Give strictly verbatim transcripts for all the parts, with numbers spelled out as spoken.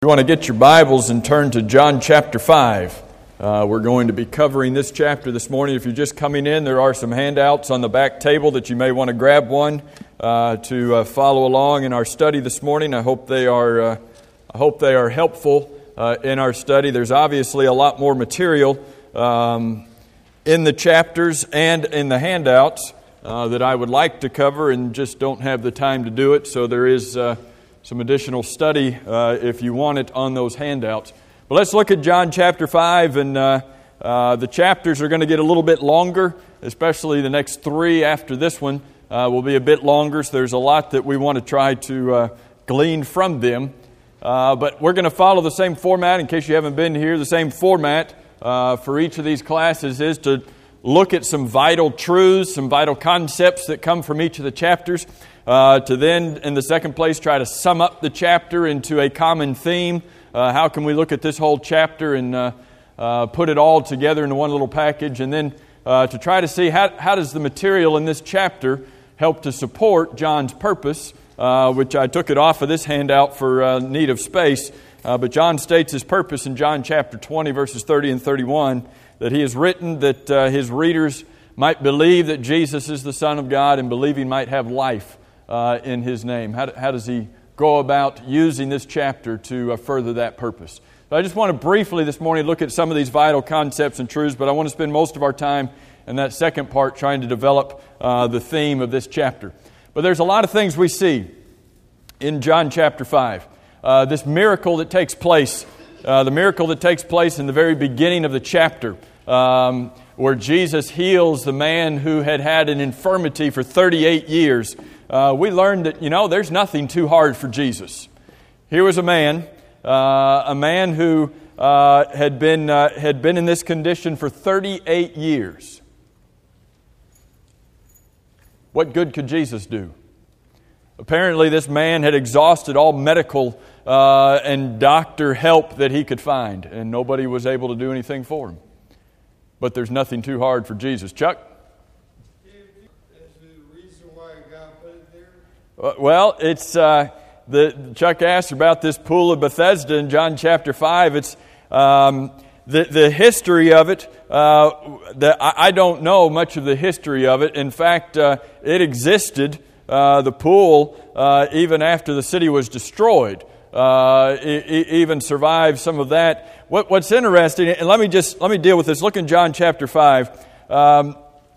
You want to get your Bibles and turn to John chapter five. Uh, we're going to be covering this chapter this morning. If you're just coming in, there are some handouts on the back table that you may want to grab one uh, to uh, follow along in our study this morning. I hope they are. Uh, I hope they are helpful uh, in our study. There's obviously a lot more material um, in the chapters and in the handouts uh, that I would like to cover, and just don't have the time to do it. So there is. Uh, Some additional study, uh, if you want it, on those handouts. But let's look at John chapter five, and uh, uh, the chapters are going to get a little bit longer, especially the next three after this one uh, will be a bit longer, so there's a lot that we want to try to uh, glean from them. Uh, but we're going to follow the same format, in case you haven't been here. The same format uh, for each of these classes is to look at some vital truths, some vital concepts that come from each of the chapters. Uh, to then, in the second place, try to sum up the chapter into a common theme. Uh, how can we look at this whole chapter and uh, uh, put it all together into one little package? And then uh, to try to see how, how does the material in this chapter help to support John's purpose, uh, which I took it off of this handout for uh, need of space. Uh, but John states his purpose in John chapter twenty, verses thirty and thirty-one, that he has written that uh, his readers might believe that Jesus is the Son of God, and believing might have life Uh, in His name. How, how does He go about using this chapter to uh, further that purpose? So I just want to briefly this morning look at some of these vital concepts and truths, but I want to spend most of our time in that second part trying to develop uh, the theme of this chapter. But there's a lot of things we see in John chapter five. Uh, this miracle that takes place, uh, the miracle that takes place in the very beginning of the chapter, um, where Jesus heals the man who had had an infirmity for thirty-eight years. Uh, we learned that, you know, there's nothing too hard for Jesus. Here was a man, uh, a man who uh, had been uh, had been in this condition for thirty-eight years. What good could Jesus do? Apparently, this man had exhausted all medical uh, and doctor help that he could find, and nobody was able to do anything for him. But there's nothing too hard for Jesus. Chuck? Well, it's uh, the Chuck asked about this pool of Bethesda in John chapter five. It's um, the the history of it. Uh, the, I, I don't know much of the history of it. In fact, uh, it existed. Uh, the pool uh, even after the city was destroyed. Uh, it, it even survived some of that. What, what's interesting, and let me just let me deal with this. Look in John chapter five. Um,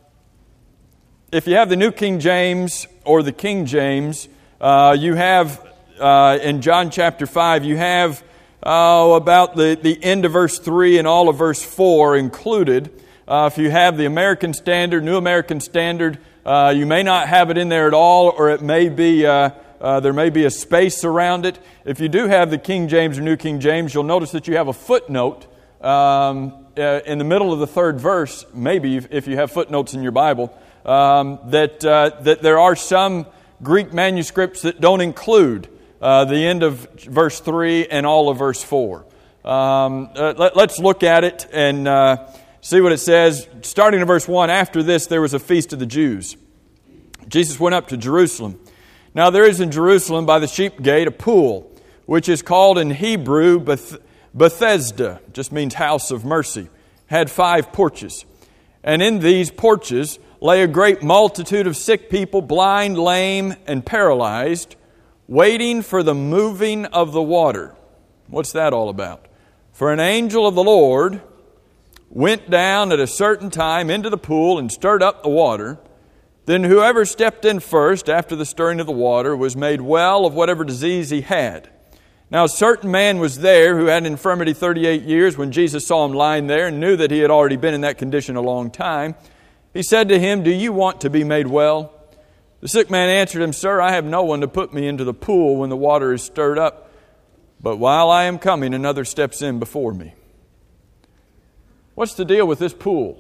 If you have the New King James or the King James, uh, you have, uh, in John chapter five, you have uh, about the, the end of verse three and all of verse four included. Uh, if you have the American Standard, New American Standard, uh, you may not have it in there at all, or it may be uh, uh, there may be a space around it. If you do have the King James or New King James, you'll notice that you have a footnote um, uh, in the middle of the third verse, maybe if you have footnotes in your Bible. Um, that uh, that there are some Greek manuscripts that don't include uh, the end of verse three and all of verse four. Um, uh, let, let's look at it and uh, see what it says. Starting in verse one, after this there was a feast of the Jews. Jesus went up to Jerusalem. Now there is in Jerusalem by the sheep gate a pool, which is called in Hebrew Beth- Bethesda, just means house of mercy, had five porches. And in these porches lay a great multitude of sick people, blind, lame, and paralyzed, waiting for the moving of the water. What's that all about? For an angel of the Lord went down at a certain time into the pool and stirred up the water. Then whoever stepped in first after the stirring of the water was made well of whatever disease he had. Now a certain man was there who had an infirmity thirty-eight years. When Jesus saw him lying there and knew that he had already been in that condition a long time, He said to him, "Do you want to be made well?" The sick man answered him, "Sir, I have no one to put me into the pool when the water is stirred up. But while I am coming, another steps in before me." What's the deal with this pool?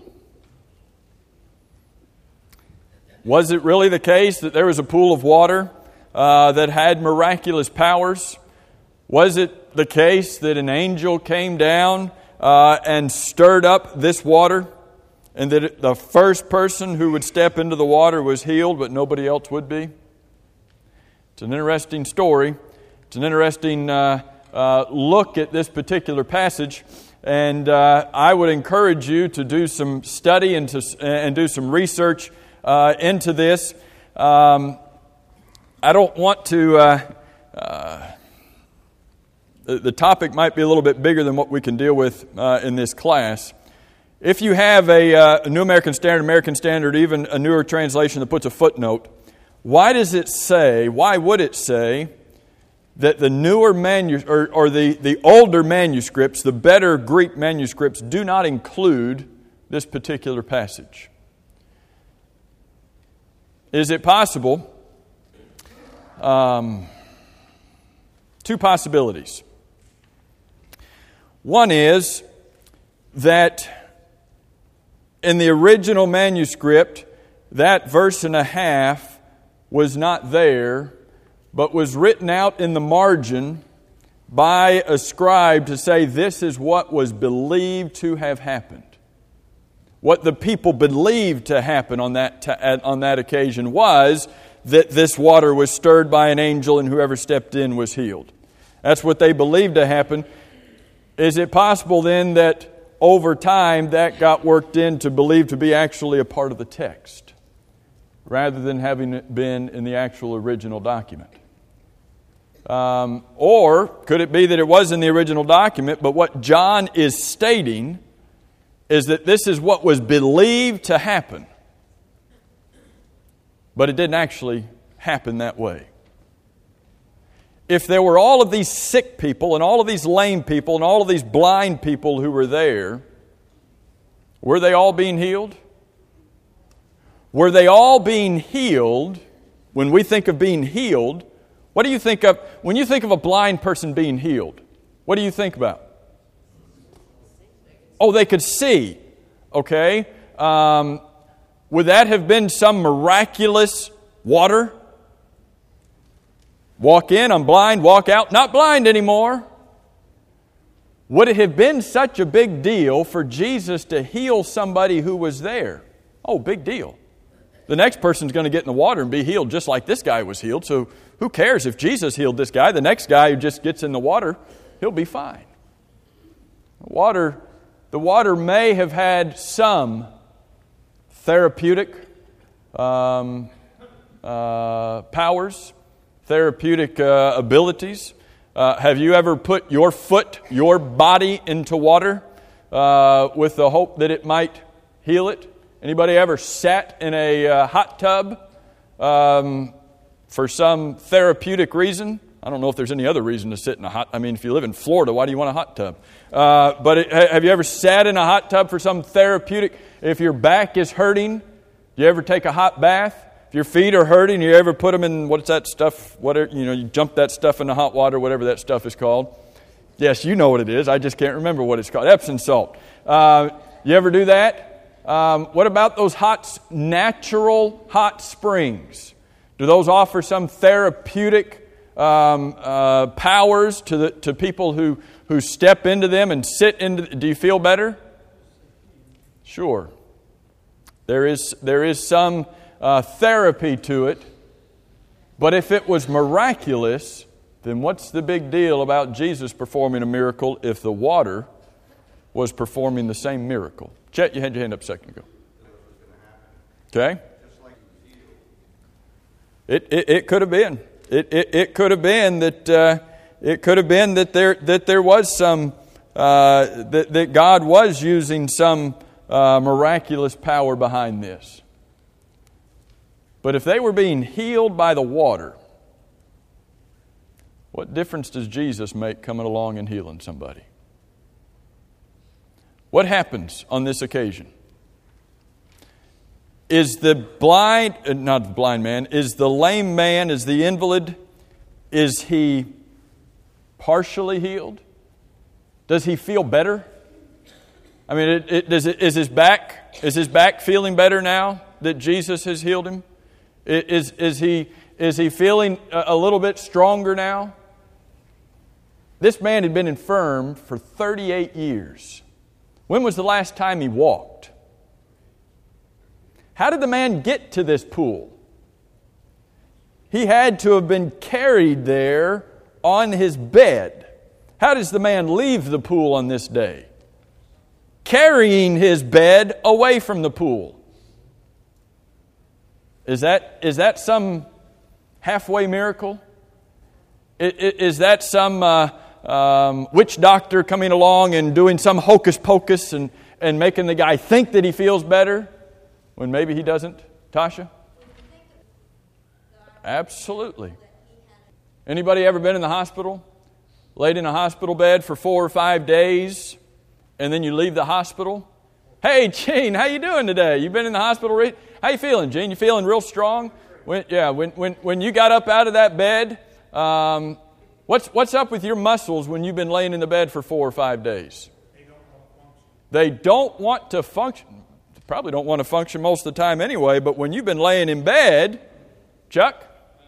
Was it really the case that there was a pool of water uh, that had miraculous powers? Was it the case that an angel came down uh, and stirred up this water? And that the first person who would step into the water was healed, but nobody else would be? It's an interesting story. It's an interesting uh, uh, look at this particular passage. And uh, I would encourage you to do some study and, to, and do some research uh, into this. Um, I don't want to... Uh, uh, the, the topic might be a little bit bigger than what we can deal with uh, in this class. If you have a, uh, a New American Standard, American Standard, even a newer translation that puts a footnote, why does it say, why would it say that the newer manuscripts, or, or the, the older manuscripts, the better Greek manuscripts, do not include this particular passage? Is it possible? Um, two possibilities. One is that in the original manuscript, that verse and a half was not there, but was written out in the margin by a scribe to say this is what was believed to have happened. What the people believed to happen on that t- on that occasion was that this water was stirred by an angel and whoever stepped in was healed. That's what they believed to happen. Is it possible then that over time that got worked in to believe to be actually a part of the text rather than having it been in the actual original document? Um, or could it be that it was in the original document, but what John is stating is that this is what was believed to happen, but it didn't actually happen that way? If there were all of these sick people and all of these lame people and all of these blind people who were there, were they all being healed? Were they all being healed? When we think of being healed, what do you think of, when you think of a blind person being healed, what do you think about? Oh, they could see. Okay. Um, would that have been some miraculous water? Walk in, I'm blind, walk out, not blind anymore. Would it have been such a big deal for Jesus to heal somebody who was there? Oh, big deal. The next person's going to get in the water and be healed just like this guy was healed. So who cares if Jesus healed this guy? The next guy who just gets in the water, he'll be fine. The water, the water may have had some therapeutic um, uh, powers, therapeutic uh, abilities. Uh, have you ever put your foot, your body into water uh, with the hope that it might heal it? Anybody ever sat in a uh, hot tub um, for some therapeutic reason? I don't know if there's any other reason to sit in a hot... I mean, if you live in Florida, why do you want a hot tub? Uh, but it, have you ever sat in a hot tub for some therapeutic... If your back is hurting, do you ever take a hot bath? If your feet are hurting, you ever put them in... What's that stuff? Whatever, you know, you jump that stuff in the hot water, whatever that stuff is called. Yes, you know what it is. I just can't remember what it's called. Epsom salt. Uh, you ever do that? Um, what about those hot, natural hot springs? Do those offer some therapeutic um, uh, powers to the to people who, who step into them and sit into? Do you feel better? Sure. There is there is some uh, therapy to it, but if it was miraculous, then what's the big deal about Jesus performing a miracle if the water was performing the same miracle? Chet, you had your hand up a second ago. Okay. It it, it could have been. It it, it could have been that uh, it could have been that there that there was some uh, that that God was using some uh, miraculous power behind this. But if they were being healed by the water, what difference does Jesus make coming along and healing somebody? What happens on this occasion? Is the blind, not the blind man, is the lame man, is the invalid, is he partially healed? Does he feel better? I mean, it, it, does it, is his back, is his back feeling better now that Jesus has healed him? Is, is, he, is he feeling a, a little bit stronger now? This man had been infirm for thirty-eight years. When was the last time he walked? How did the man get to this pool? He had to have been carried there on his bed. How does the man leave the pool on this day? Carrying his bed away from the pool. Is that, is that some halfway miracle? Is that some uh, um, witch doctor coming along and doing some hocus pocus and, and making the guy think that he feels better when maybe he doesn't? Tasha? Absolutely. Anybody ever been in the hospital? Laid in a hospital bed for four or five days, and then you leave the hospital? Hey, Gene, how you doing today? You been in the hospital? Re- how you feeling, Gene? You feeling real strong? When, yeah, when, when, when you got up out of that bed, um, what's, what's up with your muscles when you've been laying in the bed for four or five days? They don't want to function. They probably don't want to function most of the time anyway, but when you've been laying in bed, Chuck?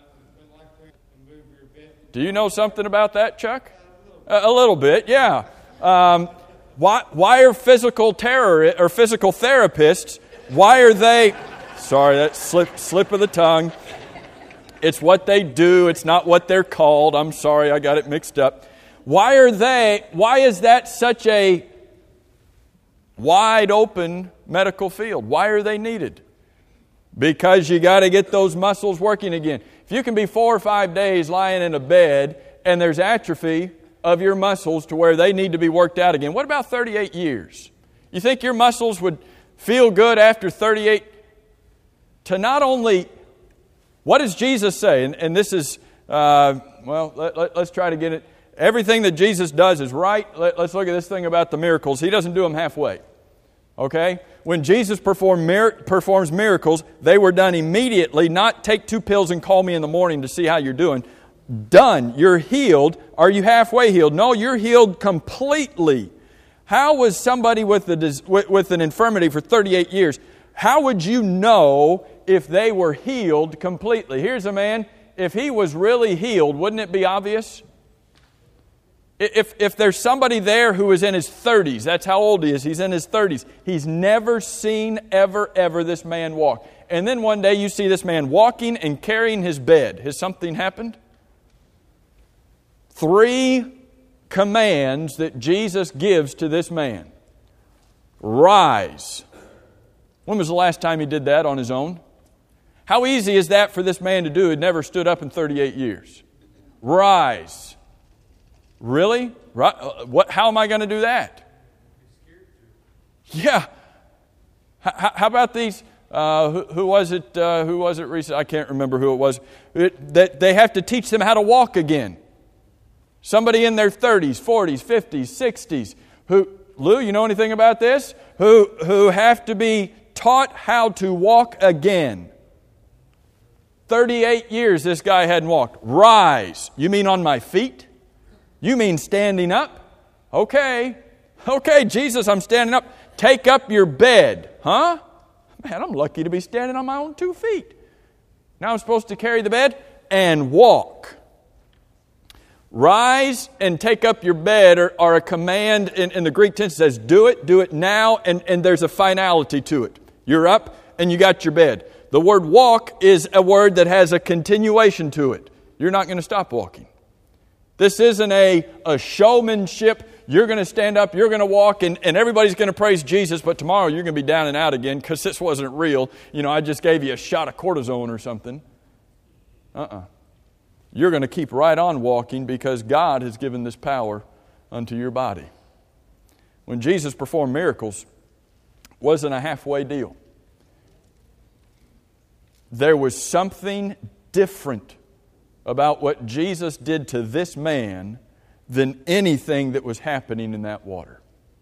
Do you know something about that, Chuck? A, a little bit, yeah. Um, why, why are physical terror or physical therapists? Why are they? Sorry, that slip slip of the tongue. It's what they do. It's not what they're called. I'm sorry, I got it mixed up. Why are they? Why is that such a wide open medical field? Why are they needed? Because you got to get those muscles working again. If you can be four or five days lying in a bed and there's atrophy of your muscles to where they need to be worked out again, what about thirty-eight years? You think your muscles would feel good after thirty-eight? To not only, what does Jesus say? And, and this is, uh, well, let, let, let's try to get it. Everything that Jesus does is right. Let, let's look at this thing about the miracles. He doesn't do them halfway. Okay? When Jesus performed mir- performs miracles, they were done immediately, not take two pills and call me in the morning to see how you're doing. Done. You're healed. Are you halfway healed? No, you're healed completely. How was somebody with, a, with, with an infirmity for thirty-eight years, how would you know if they were healed completely? Here's a man, if he was really healed, wouldn't it be obvious? If, if there's somebody there who is in his thirties, that's how old he is, he's in his thirties. He's never seen, ever, ever this man walk. And then one day you see this man walking and carrying his bed. Has something happened? Three commands that Jesus gives to this man. Rise. When was the last time he did that on his own? How easy is that for this man to do? He'd never stood up in thirty-eight years. Rise. Really? What? How am I going to do that? Yeah. How, how about these? Uh, who, who was it? Uh, who was it recently? I can't remember who it was. It, that they have to teach them how to walk again. Somebody in their thirties, forties, fifties, sixties. Who? Lou, you know anything about this? Who who have to be taught how to walk again. thirty-eight years this guy hadn't walked. Rise. You mean on my feet? You mean standing up? Okay. Okay, Jesus, I'm standing up. Take up your bed. Huh? Man, I'm lucky to be standing on my own two feet. Now I'm supposed to carry the bed and walk. Rise and take up your bed are, are a command in, in the Greek tense. It says do it, do it now, and, and there's a finality to it. You're up and you got your bed. The word walk is a word that has a continuation to it. You're not going to stop walking. This isn't a, a showmanship. You're going to stand up, you're going to walk, and, and everybody's going to praise Jesus, but tomorrow you're going to be down and out again because this wasn't real. You know, I just gave you a shot of cortisone or something. Uh-uh. You're going to keep right on walking because God has given this power unto your body. When Jesus performed miracles, it wasn't a halfway deal. There was something different about what Jesus did to this man than anything that was happening in that water.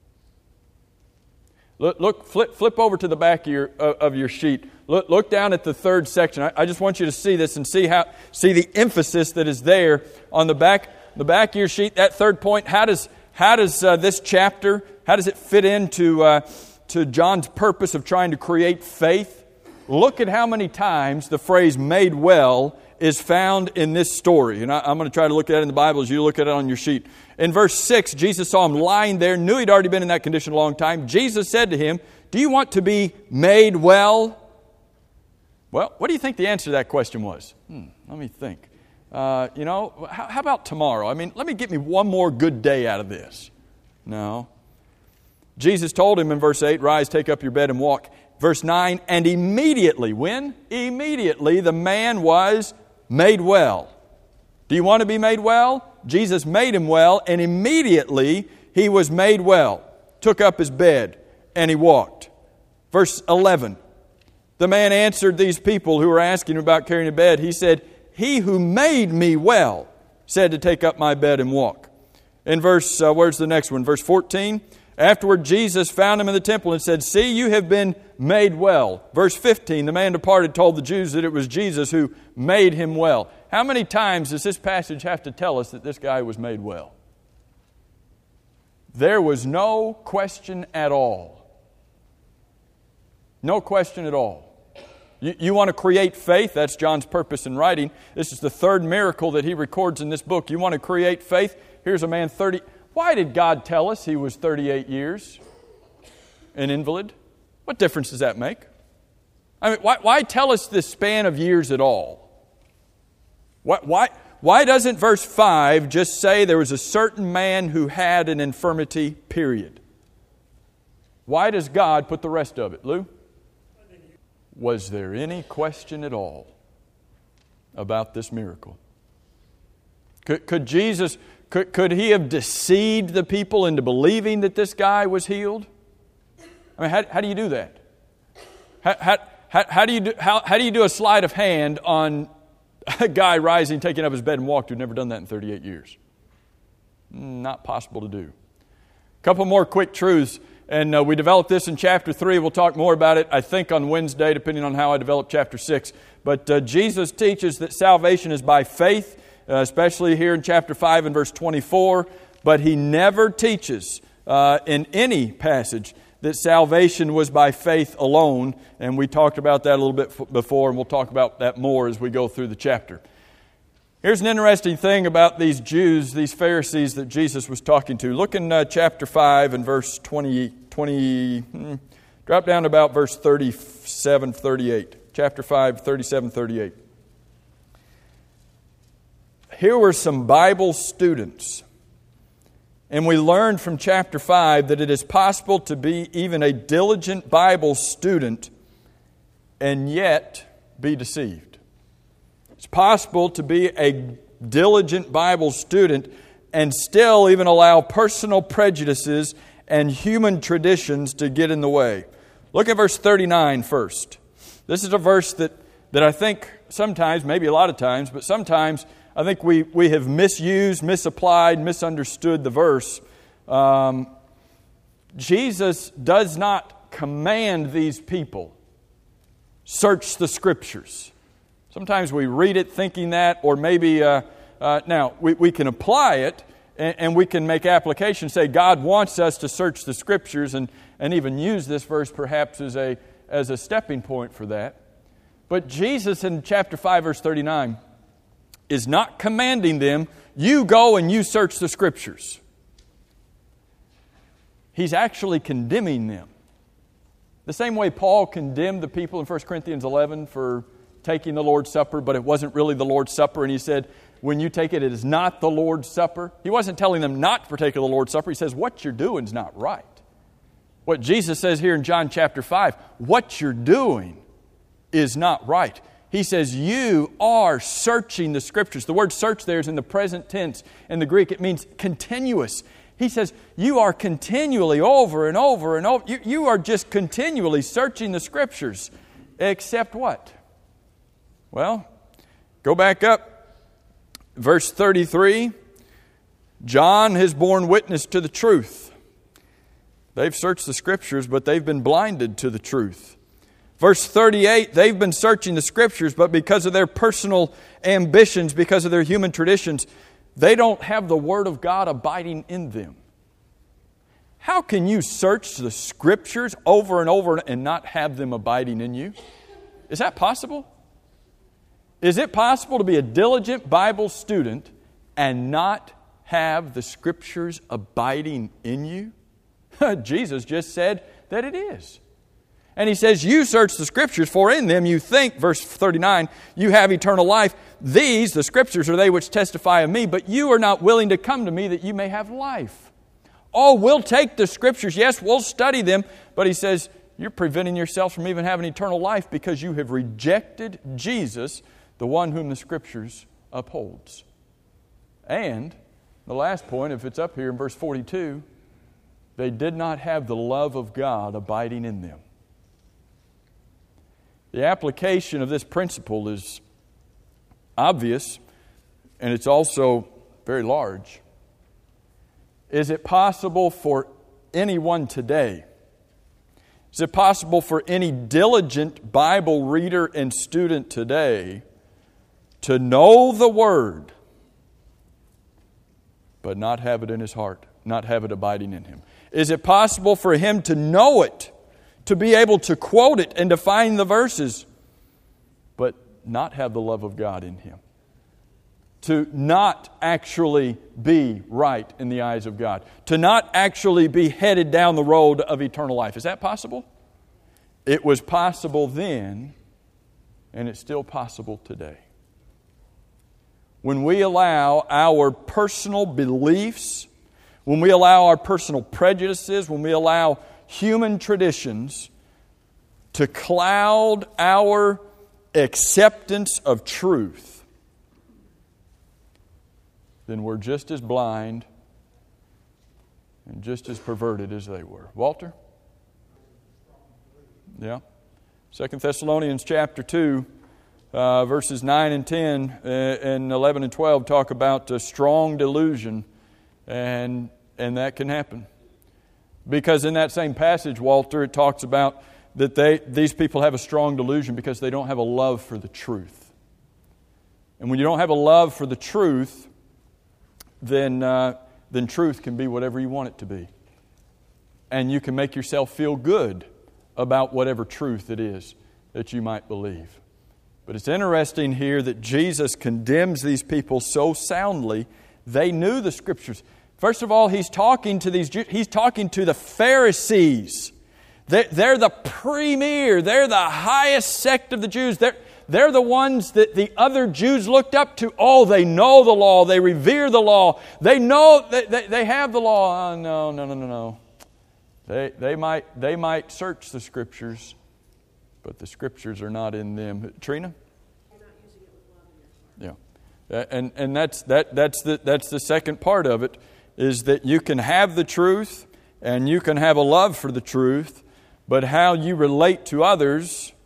Look, look flip, flip over to the back of your, uh, of your sheet. Look, look down at the third section. I, I just want you to see this and see how see the emphasis that is there on the back the back of your sheet. That third point. How does how does uh, this chapter how does it fit into uh, to John's purpose of trying to create faith? Look at how many times the phrase "made well" is found in this story. And I, I'm going to try to look at it in the Bible as you look at it on your sheet. In verse six, Jesus saw him lying there, knew he'd already been in that condition a long time. Jesus said to him, "Do you want to be made well?" Well, what do you think the answer to that question was? Hmm, let me think. uh, you know, how, how about tomorrow? I mean, let me get me one more good day out of this. No. Jesus told him in verse eight, rise, take up your bed and walk. Verse nine, and immediately, when? Immediately the man was made well. Do you want to be made well? Jesus made him well, and immediately he was made well. Took up his bed, and he walked. Verse eleven, the man answered these people who were asking him about carrying a bed. He said, he who made me well said to take up my bed and walk. In verse, uh, where's the next one? Verse fourteen, afterward Jesus found him in the temple and said, see, you have been made well. Verse fifteen, the man departed, told the Jews that it was Jesus who made him well. How many times does this passage have to tell us that this guy was made well? There was no question at all. No question at all. You, you want to create faith? That's John's purpose in writing. This is the third miracle that he records in this book. You want to create faith? Here's a man thirty. Why did God tell us he was thirty-eight years an invalid? What difference does that make? I mean, why, why tell us this span of years at all? Why, why, why doesn't verse five just say there was a certain man who had an infirmity, period? Why does God put the rest of it, Lou? Was there any question at all about this miracle? Could, could Jesus, could, could he have deceived the people into believing that this guy was healed? I mean, how, how do you do that? How, how, how, how, do you do, how, how do you do a sleight of hand on a guy rising, taking up his bed and walked who'd never done that in thirty-eight years? Not possible to do. A couple more quick truths. And uh, we developed this in chapter three. We'll talk more about it, I think, on Wednesday, depending on how I develop chapter six. But uh, Jesus teaches that salvation is by faith, uh, especially here in chapter five and verse twenty-four. But he never teaches uh, in any passage that salvation was by faith alone. And we talked about that a little bit f- before, and we'll talk about that more as we go through the chapter. Here's an interesting thing about these Jews, these Pharisees that Jesus was talking to. Look in uh, chapter five and verse twenty, twenty hmm, drop down to about verse thirty-seven, thirty-eight. Chapter five, thirty-seven, thirty-eight. Here were some Bible students. And we learned from chapter five that it is possible to be even a diligent Bible student and yet be deceived. It's possible to be a diligent Bible student and still even allow personal prejudices and human traditions to get in the way. Look at verse thirty-nine first. This is a verse that, that I think sometimes, maybe a lot of times, but sometimes I think we, we have misused, misapplied, misunderstood the verse. Um, Jesus does not command these people, search the Scriptures. Sometimes we read it thinking that, or maybe, uh, uh, now, we, we can apply it, and, and we can make application, say God wants us to search the Scriptures, and, and even use this verse perhaps as a, as a stepping point for that. But Jesus in chapter five, verse thirty-nine, is not commanding them, you go and you search the Scriptures. He's actually condemning them. The same way Paul condemned the people in First Corinthians eleven for taking the Lord's Supper, but it wasn't really the Lord's Supper. And he said, when you take it, it is not the Lord's Supper. He wasn't telling them not to partake of the Lord's Supper. He says, what you're doing is not right. What Jesus says here in John chapter five, what you're doing is not right. He says, you are searching the Scriptures. The word search there is in the present tense. In the Greek, it means continuous. He says, you are continually over and over and over. You, you are just continually searching the Scriptures. Except what? Well, go back up. Verse thirty-three. John has borne witness to the truth. They've searched the Scriptures, but they've been blinded to the truth. Verse thirty-eight, they've been searching the Scriptures, but because of their personal ambitions, because of their human traditions, they don't have the Word of God abiding in them. How can you search the Scriptures over and over and not have them abiding in you? Is that possible? Is it possible to be a diligent Bible student and not have the Scriptures abiding in you? Jesus just said that it is. And he says, you search the Scriptures, for in them you think, verse thirty-nine, you have eternal life. These, the Scriptures, are they which testify of me, but you are not willing to come to me that you may have life. Oh, we'll take the Scriptures. Yes, we'll study them. But he says, you're preventing yourself from even having eternal life because you have rejected Jesus, the one whom the Scriptures upholds. And the last point, if it's up here in verse forty-two, they did not have the love of God abiding in them. The application of this principle is obvious, and it's also very large. Is it possible for anyone today? Is it possible for any diligent Bible reader and student today to know the Word, but not have it in his heart, not have it abiding in him? Is it possible for him to know it, to be able to quote it and define the verses, but not have the love of God in him? To not actually be right in the eyes of God. To not actually be headed down the road of eternal life. Is that possible? It was possible then, and it's still possible today. When we allow our personal beliefs, when we allow our personal prejudices, when we allow human traditions to cloud our acceptance of truth, then we're just as blind and just as perverted as they were. Walter? Yeah. Second Thessalonians chapter two, uh, verses nine and ten uh, and eleven and twelve talk about a strong delusion, and and that can happen. Because in that same passage, Walter, it talks about that they these people have a strong delusion because they don't have a love for the truth. And when you don't have a love for the truth, then uh, then truth can be whatever you want it to be. And you can make yourself feel good about whatever truth it is that you might believe. But it's interesting here that Jesus condemns these people so soundly. They knew the Scriptures. First of all, He's talking to these Jews. He's talking to the Pharisees. They're, they're the premier. They're the highest sect of the Jews. They're, they're the ones that the other Jews looked up to. Oh, they know the law. They revere the law. They know that they, they have the law. Oh, no, no, no, no, no. They, they, might, they might search the Scriptures, but the Scriptures are not in them. Trina? You're not using it with love in your heart. Yeah. And, and that's, that, that's, the, that's the second part of it, is that you can have the truth and you can have a love for the truth, but how you relate to others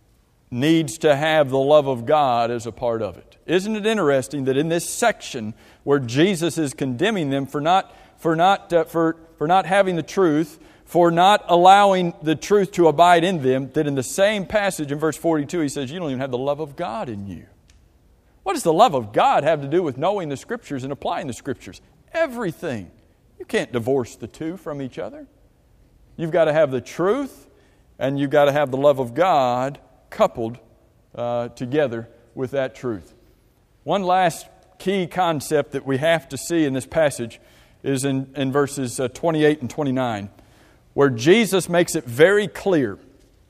needs to have the love of God as a part of it. Isn't it interesting that in this section where Jesus is condemning them for not, for not, uh, for, for not having the truth, for not allowing the truth to abide in them, that in the same passage in verse forty-two he says, you don't even have the love of God in you. What does the love of God have to do with knowing the Scriptures and applying the Scriptures? Everything. You can't divorce the two from each other. You've got to have the truth and you've got to have the love of God coupled uh, together with that truth. One last key concept that we have to see in this passage is in, in verses uh, twenty-eight and twenty-nine, where Jesus makes it very clear,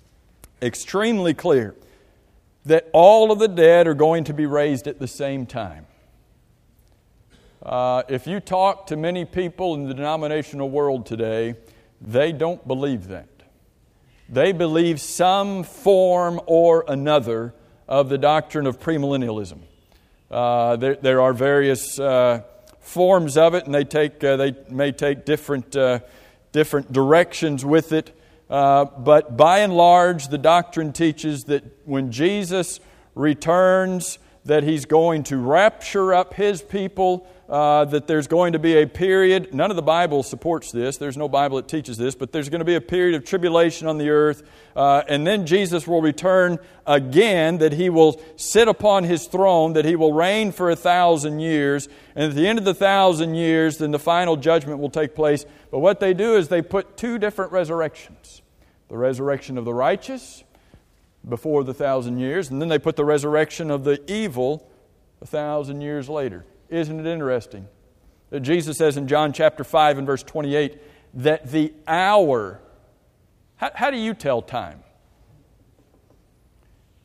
extremely clear, that all of the dead are going to be raised at the same time. Uh, if you talk to many people in the denominational world today, they don't believe that. They believe some form or another of the doctrine of premillennialism. Uh, there, there are various uh, forms of it, and they take uh, they may take different uh, different directions with it. Uh, but by and large, the doctrine teaches that when Jesus returns, that He's going to rapture up His people, uh, that there's going to be a period. None of the Bible supports this. There's no Bible that teaches this, but there's going to be a period of tribulation on the earth. Uh, and then Jesus will return again, that He will sit upon His throne, that He will reign for a thousand years. And at the end of the thousand years, then the final judgment will take place. But what they do is they put two different resurrections. The resurrection of the righteous before the thousand years, and then they put the resurrection of the evil a thousand years later. Isn't it interesting that Jesus says in John chapter five and verse twenty-eight that the hour, how, how do you tell time?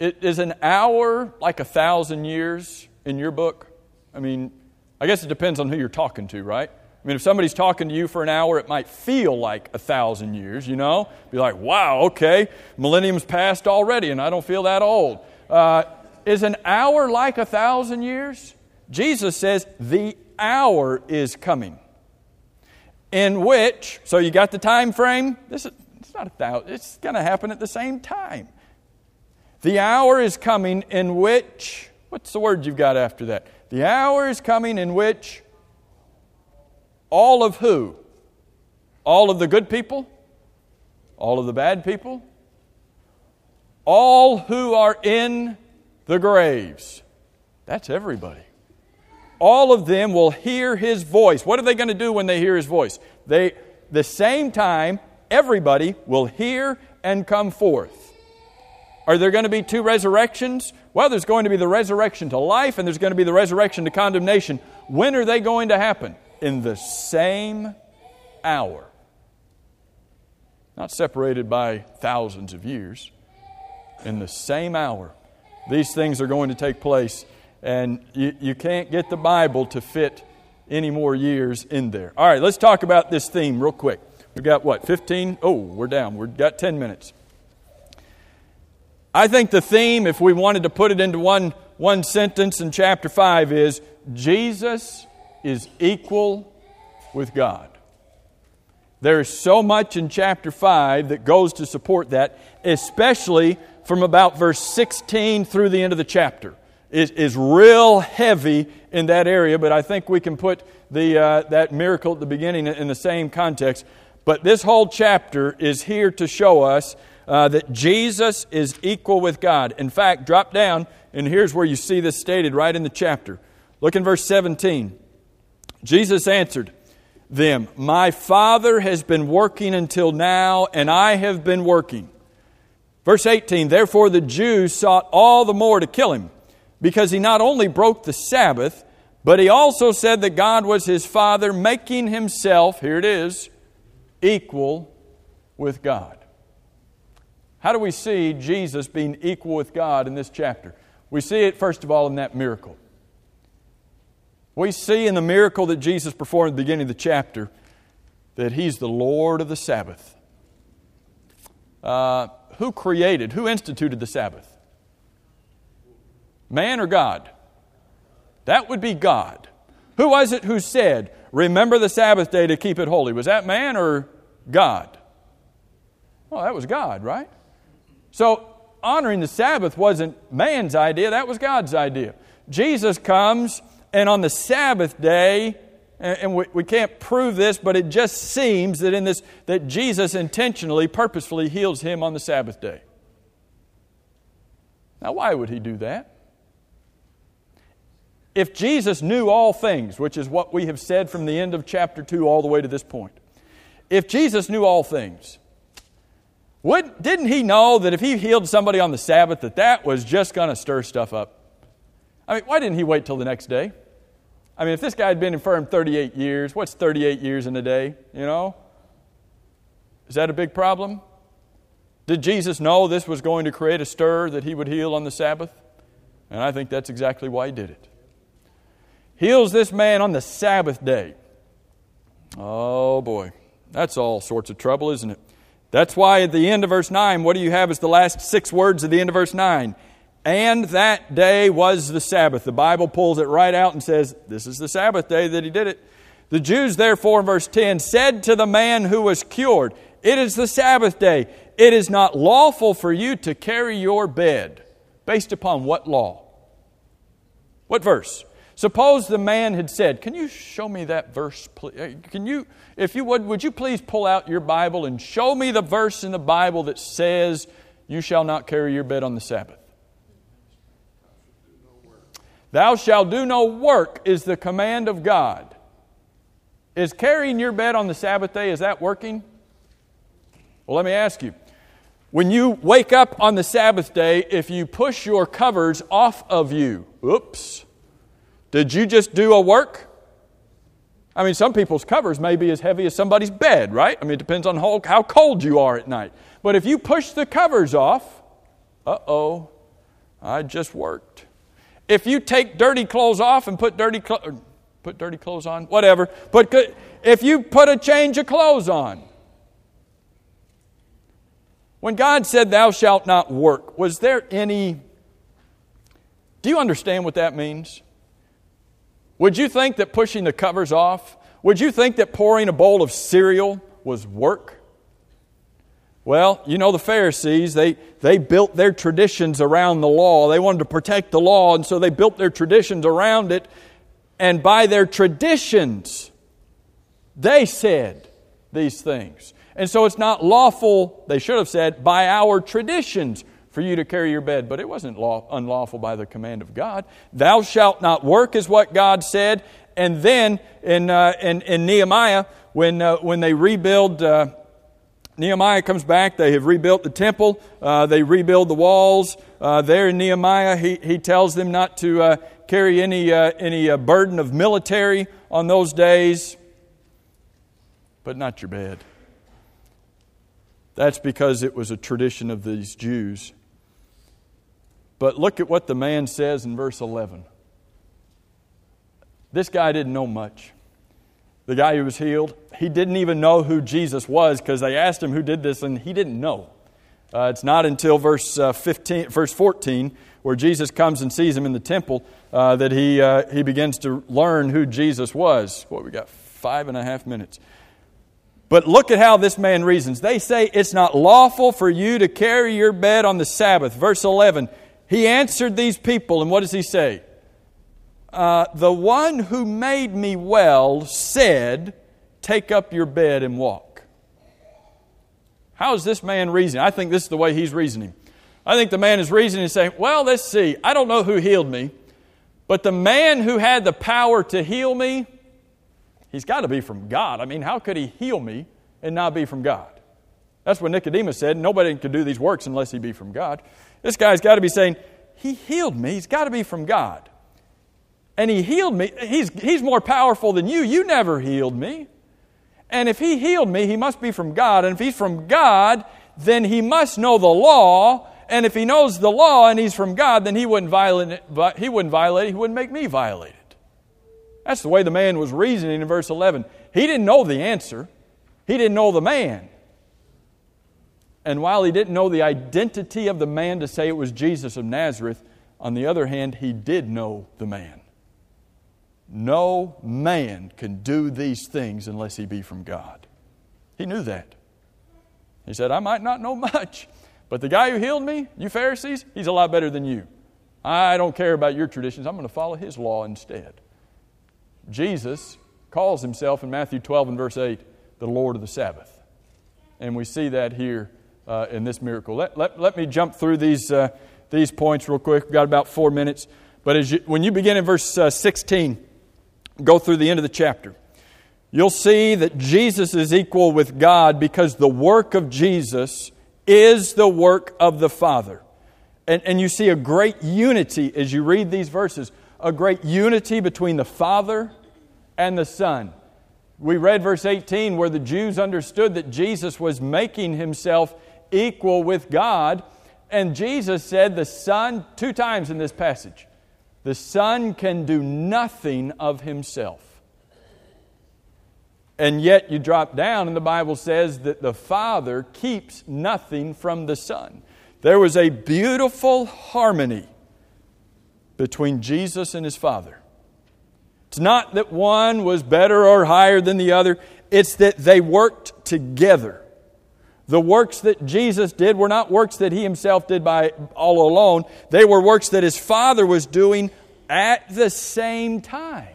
Is an hour like a thousand years in your book? I mean, I guess it depends on who you're talking to, right? I mean, if somebody's talking to you for an hour, it might feel like a thousand years, you know? Be like, wow, okay, millennium's passed already and I don't feel that old. Uh, is an hour like a thousand years? Jesus says the hour is coming in which, so you got the time frame? This is, it's not a thousand, it's going to happen at the same time. The hour is coming in which, what's the word you've got after that? The hour is coming in which all of who? All of the good people? All of the bad people? All who are in the graves. That's everybody. All of them will hear His voice. What are they going to do when they hear His voice? They, the same time, everybody will hear and come forth. Are there going to be two resurrections? Well, there's going to be the resurrection to life and there's going to be the resurrection to condemnation. When are they going to happen? In the same hour. Not separated by thousands of years. In the same hour. These things are going to take place, and you, you can't get the Bible to fit any more years in there. All right, let's talk about this theme real quick. We've got what, fifteen? Oh, we're down. We've got ten minutes. I think the theme, if we wanted to put it into one, one sentence in chapter five, is Jesus is equal with God. There is so much in chapter five that goes to support that, especially from about verse sixteen through the end of the chapter. It is real heavy in that area, but I think we can put the uh, that miracle at the beginning in the same context. But this whole chapter is here to show us uh, that Jesus is equal with God. In fact, drop down, and here's where you see this stated right in the chapter. Look in verse seventeen. Jesus answered them, "My Father has been working until now, and I have been working." Verse eighteen, "Therefore the Jews sought all the more to kill Him, because He not only broke the Sabbath, but He also said that God was His Father, making Himself," here it is, "equal with God." How do we see Jesus being equal with God in this chapter? We see it, first of all, in that miracle. We see in the miracle that Jesus performed at the beginning of the chapter that He's the Lord of the Sabbath. Uh, who created, who instituted the Sabbath? Man or God? That would be God. Who was it who said, "Remember the Sabbath day to keep it holy"? Was that man or God? Well, that was God, right? So, honoring the Sabbath wasn't man's idea, that was God's idea. Jesus comes, and on the Sabbath day, and we, we can't prove this, but it just seems that in this that Jesus intentionally, purposefully heals him on the Sabbath day. Now, why would He do that? If Jesus knew all things, which is what we have said from the end of chapter two all the way to this point, if Jesus knew all things, would, didn't He know that if He healed somebody on the Sabbath, that that was just going to stir stuff up? I mean, why didn't He wait till the next day? I mean, if this guy had been infirm thirty-eight years, what's thirty-eight years in a day, you know? Is that a big problem? Did Jesus know this was going to create a stir that He would heal on the Sabbath? And I think that's exactly why He did it. Heals this man on the Sabbath day. Oh boy, that's all sorts of trouble, isn't it? That's why at the end of verse nine, what do you have as the last six words at the end of verse nine? And that day was the Sabbath. The Bible pulls it right out and says, this is the Sabbath day that He did it. The Jews therefore, in verse ten, said to the man who was cured, "It is the Sabbath day. It is not lawful for you to carry your bed." Based upon what law? What verse? Suppose the man had said, "Can you show me that verse, please? Can you, if you would, would you please pull out your Bible and show me the verse in the Bible that says you shall not carry your bed on the Sabbath?" Thou shalt do no work is the command of God. Is carrying your bed on the Sabbath day, is that working? Well, let me ask you. When you wake up on the Sabbath day, if you push your covers off of you, oops, did you just do a work? I mean, some people's covers may be as heavy as somebody's bed, right? I mean, it depends on how cold you are at night. But if you push the covers off, uh-oh, I just worked. If you take dirty clothes off and put dirty clothes, put dirty clothes on, whatever, but if you put a change of clothes on. When God said, thou shalt not work, was there any... Do you understand what that means? Would you think that pushing the covers off, would you think that pouring a bowl of cereal was work? Well, you know the Pharisees, they, they built their traditions around the law. They wanted to protect the law, and so they built their traditions around it. And by their traditions, they said these things. And so it's not lawful, they should have said, by our traditions for you to carry your bed. But it wasn't law, unlawful by the command of God. Thou shalt not work is what God said. And then in uh, in, in Nehemiah, when uh, when they rebuild, uh, Nehemiah comes back. They have rebuilt the temple. Uh, they rebuild the walls. Uh, there in Nehemiah, he he tells them not to uh, carry any uh, any uh, burden of military on those days, but not your bed. That's because it was a tradition of these Jews. But look at what the man says in verse eleven. This guy didn't know much. The guy who was healed, he didn't even know who Jesus was because they asked him who did this and he didn't know. Uh, it's not until verse uh, fifteen, verse fourteen, where Jesus comes and sees him in the temple, uh, that he uh, he begins to learn who Jesus was. What, we got five and a half minutes. But look at how this man reasons. They say it's not lawful for you to carry your bed on the Sabbath. Verse eleven, he answered these people, and what does he say? Uh, the one who made me well said, take up your bed and walk. How is this man reasoning? I think this is the way he's reasoning. I think the man is reasoning and saying, well, let's see. I don't know who healed me, but the man who had the power to heal me, he's got to be from God. I mean, how could he heal me and not be from God? That's what Nicodemus said. Nobody can do these works unless he be from God. This guy's got to be saying, he healed me. He's got to be from God. And he healed me. He's, he's more powerful than you. You never healed me. And if he healed me, he must be from God. And if he's from God, then he must know the law. And if he knows the law and he's from God, then he wouldn't violate it. He wouldn't violate it. He wouldn't make me violate it. That's the way the man was reasoning in verse eleven. He didn't know the answer. He didn't know the man. And while he didn't know the identity of the man to say it was Jesus of Nazareth, on the other hand, he did know the man. No man can do these things unless he be from God. He knew that. He said, I might not know much, but the guy who healed me, you Pharisees, he's a lot better than you. I don't care about your traditions. I'm going to follow his law instead. Jesus calls himself in Matthew twelve and verse eight, the Lord of the Sabbath. And we see that here uh, in this miracle. Let, let, let me jump through these, uh, these points real quick. We've got about four minutes. But as you, when you begin in verse uh, sixteen, go through the end of the chapter, you'll see that Jesus is equal with God because the work of Jesus is the work of the Father. And, and you see a great unity as you read these verses, a great unity between the Father and the Son. We read verse eighteen where the Jews understood that Jesus was making himself equal with God. And Jesus said the Son, two times in this passage, the Son can do nothing of himself. And yet you drop down and the Bible says that the Father keeps nothing from the Son. There was a beautiful harmony between Jesus and his Father. It's not that one was better or higher than the other. It's that they worked together. The works that Jesus did were not works that he himself did by all alone. They were works that his Father was doing at the same time.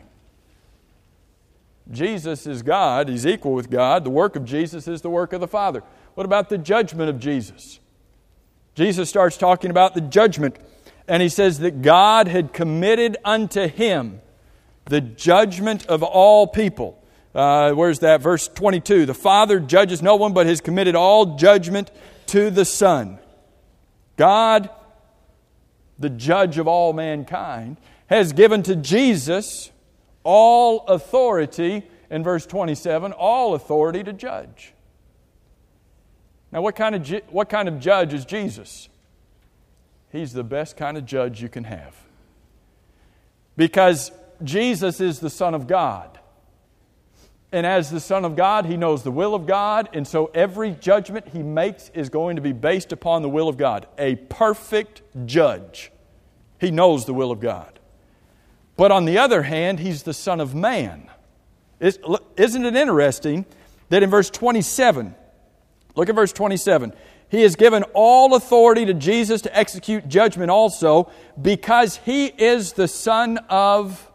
Jesus is God. He's equal with God. The work of Jesus is the work of the Father. What about the judgment of Jesus? Jesus starts talking about the judgment. And he says that God had committed unto him the judgment of all people. Uh, where's that? Verse twenty-two. The Father judges no one, but has committed all judgment to the Son. God, the judge of all mankind, has given to Jesus all authority, in verse twenty-seven, all authority to judge. Now, what kind of what kind of judge is Jesus? He's the best kind of judge you can have. Because Jesus is the Son of God. And as the Son of God, He knows the will of God. And so every judgment He makes is going to be based upon the will of God. A perfect judge. He knows the will of God. But on the other hand, He's the Son of Man. Isn't it interesting that in verse twenty-seven, look at verse twenty-seven. He has given all authority to Jesus to execute judgment also, because He is the Son of...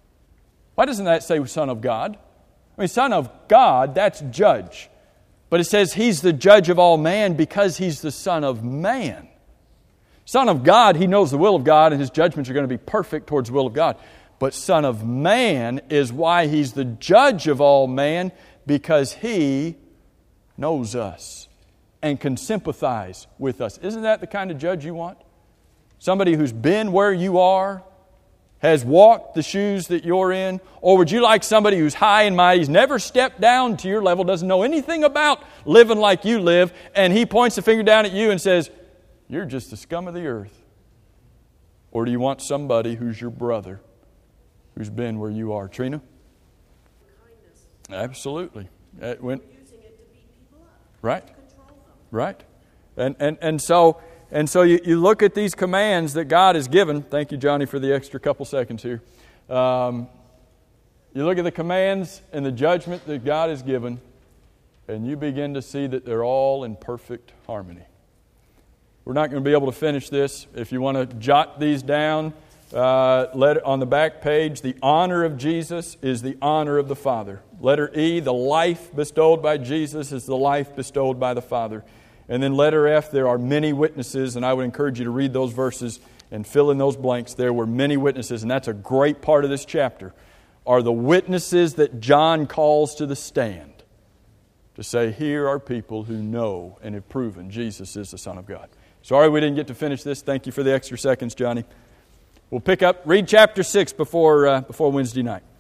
Why doesn't that say Son of God? I mean, Son of God, that's judge. But it says He's the judge of all man because He's the Son of Man. Son of God, He knows the will of God and His judgments are going to be perfect towards the will of God. But Son of Man is why He's the judge of all man, because He knows us and can sympathize with us. Isn't that the kind of judge you want? Somebody who's been where you are, has walked the shoes that you're in? Or would you like somebody who's high and mighty, he's never stepped down to your level, doesn't know anything about living like you live, and he points the finger down at you and says, you're just the scum of the earth? Or do you want somebody who's your brother, who's been where you are? Trina? Kindness. Absolutely. Uh, when, Using it to beat people up. right. To control them. Right. And and and so and so you, you look at these commands that God has given. Thank you, Johnny, for the extra couple seconds here. Um, you look at the commands and the judgment that God has given, and you begin to see that they're all in perfect harmony. We're not going to be able to finish this. If you want to jot these down, uh, let on the back page, the honor of Jesus is the honor of the Father. Letter E, the life bestowed by Jesus is the life bestowed by the Father. And then letter F, there are many witnesses, and I would encourage you to read those verses and fill in those blanks. There were many witnesses, and that's a great part of this chapter, are the witnesses that John calls to the stand to say, here are people who know and have proven Jesus is the Son of God. Sorry we didn't get to finish this. Thank you for the extra seconds, Johnny. We'll pick up, read chapter six before uh, before Wednesday night.